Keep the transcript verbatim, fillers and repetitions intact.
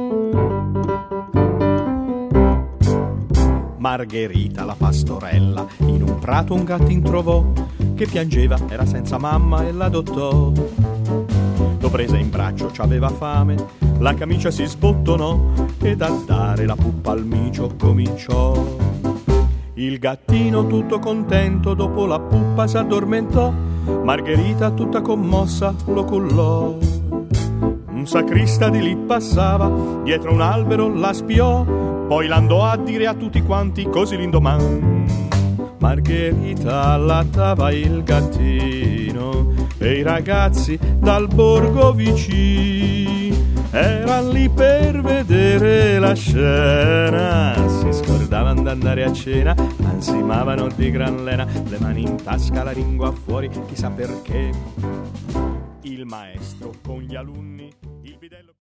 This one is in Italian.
Margherita la pastorella in un prato un gattin trovò che piangeva, era senza mamma e l'adottò. Lo prese in braccio, c'aveva fame, la camicia si sbottonò ed a dare la puppa al micio cominciò. Il gattino tutto contento dopo la puppa s'addormentò, Margherita tutta commossa lo cullò. Un sacrista di lì passava, dietro un albero la spiò, poi l'andò a dire a tutti quanti così l'indomani: Margherita allattava il gattino e i ragazzi dal borgo vicino eran lì per vedere la scena, si scordavano d'andare a cena, ansimavano di gran lena, le mani in tasca, la lingua fuori, chissà perché. Il maestro con gli alunni, il bidello